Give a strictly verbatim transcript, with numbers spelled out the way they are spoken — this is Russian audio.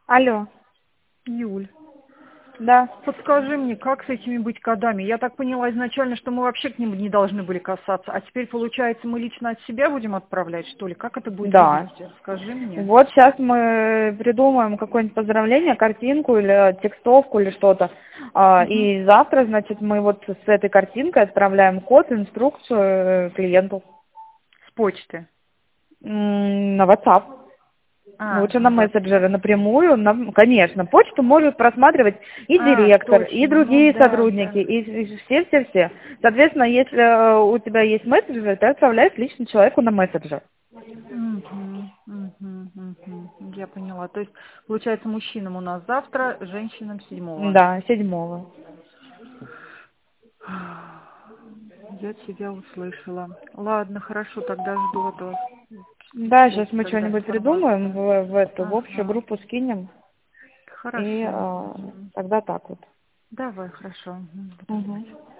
Алло, Юль, да. подскажи мне, как с этими быть кодами? Я так поняла изначально, что мы вообще к ним не должны были касаться, а теперь, получается, мы лично от себя будем отправлять, что ли? Как это будет Да. выглядеть? Скажи мне. Вот сейчас мы придумаем какое-нибудь поздравление, картинку или текстовку или что-то. А, Мгм. И завтра, значит, мы вот с этой картинкой отправляем код, инструкцию э, клиенту С почты. М, на WhatsApp. А, Лучше на на мессенджеры WhatsApp. напрямую. на- Конечно, почту может просматривать и А, директор, и точно, ну другие да, сотрудники, да. и и все-все-все. Соответственно, если э, у тебя есть мессенджер, ты отправляешь лично человеку на мессенджер. Мгм, мгм, мгм. Я поняла. То есть, получается, мужчинам у нас завтра, женщинам седьмого. Да, седьмого. Я тебя услышала. Ладно, хорошо, тогда жду от вас Да, сейчас почты мы тогда что-нибудь придумаем, информацию. в, в эту, в общую Ага, группу скинем, и хорошо. э, Мгм. тогда так вот. Давай, хорошо. Мгм. Буду Мгм. ждать.